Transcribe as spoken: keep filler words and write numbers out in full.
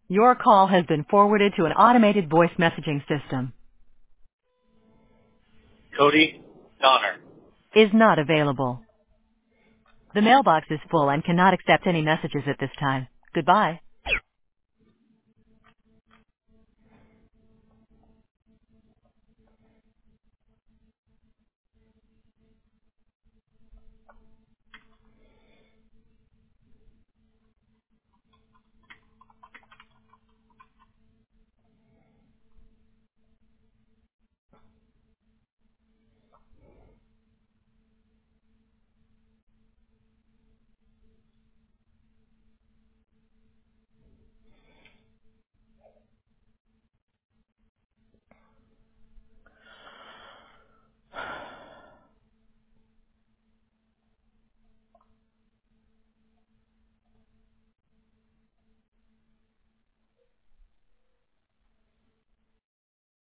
Your call has been forwarded to an automated voice messaging system. Cody Donner. Is not available. The mailbox is full and cannot accept any messages at this time. Goodbye.